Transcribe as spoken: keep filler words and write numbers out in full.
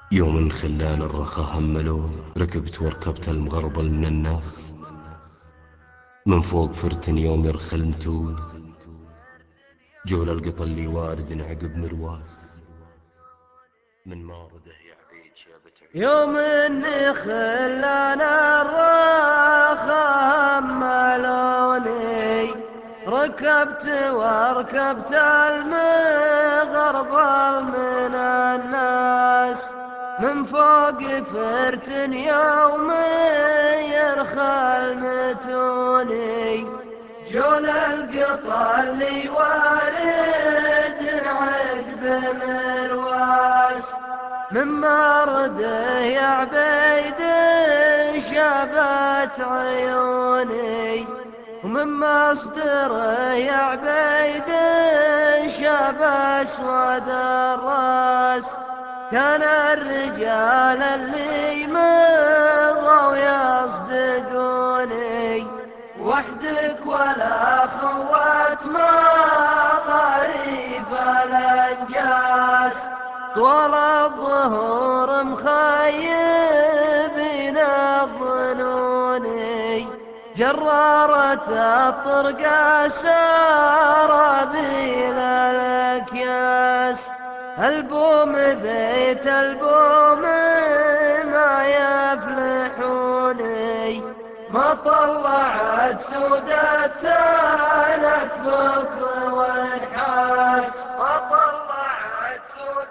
يوم خلان الرخا هملوني، ركبت وركبت المغربل من الناس، من فوق فرتن يوم يرخلمتوني، جول القط اللي وارد عقب مرواس، من مارده يا عبيد شابت يوم عيوني. اني خلانا الراخة هملوني، ركبت وركبت المغربل من الناس، من فوق فرت يوم يرخل متوني، جول القطر اللي وارد عقب مرواس، من مرده يا عبيد شابت عيوني، ومن مصدره يا عبيد شاب اسود الراس، كان الرجال اللي مضوا يصدقوني، وحدك ولا خوات ما غريب الانجاس، طول الظهور مخيبين الظنوني، جرارة الطرق سرابيل الأكياس، البوم بيت البوم ما يفلحوني، ما طلعت سودة لك فض ونحاس، ما طلعت سودة